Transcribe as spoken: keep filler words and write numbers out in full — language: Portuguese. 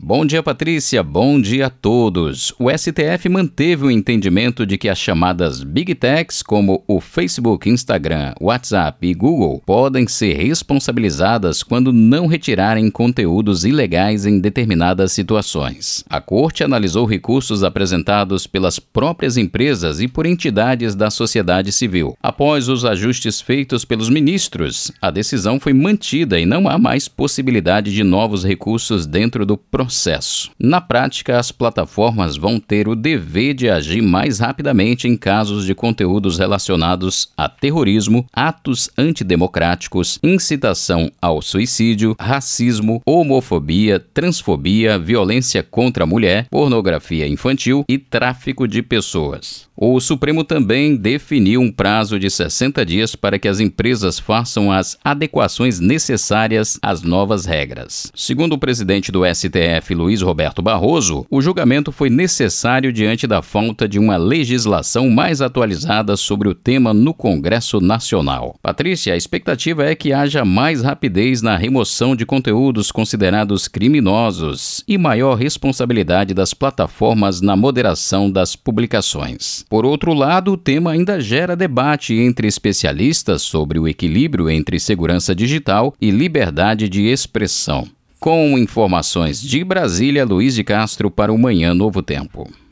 Bom dia, Patrícia. Bom dia a todos. O S T F manteve o entendimento de que as chamadas Big Techs, como o Facebook, Instagram, WhatsApp e Google, podem ser responsabilizadas quando não retirarem conteúdos ilegais em determinadas situações. A Corte analisou recursos apresentados pelas próprias empresas e por entidades da sociedade civil. Após os ajustes feitos pelos ministros, a decisão foi mantida e não há mais possibilidade de novos recursos dentro do processo. Na prática, as plataformas vão ter o dever de agir mais rapidamente em casos de conteúdos relacionados a terrorismo, atos antidemocráticos, incitação ao suicídio, racismo, homofobia, transfobia, violência contra a mulher, pornografia infantil e tráfico de pessoas. O Supremo também definiu um prazo de sessenta dias para que as empresas façam as adequações necessárias às novas regras. Segundo o presidente do S T F, Luiz Roberto Barroso, o julgamento foi necessário diante da falta de uma legislação mais atualizada sobre o tema no Congresso Nacional. Patrícia, a expectativa é que haja mais rapidez na remoção de conteúdos considerados criminosos e maior responsabilidade das plataformas na moderação das publicações. Por outro lado, o tema ainda gera debate entre especialistas sobre o equilíbrio entre segurança digital e liberdade de expressão. Com informações de Brasília, Luiz de Castro para o Manhã Novo Tempo.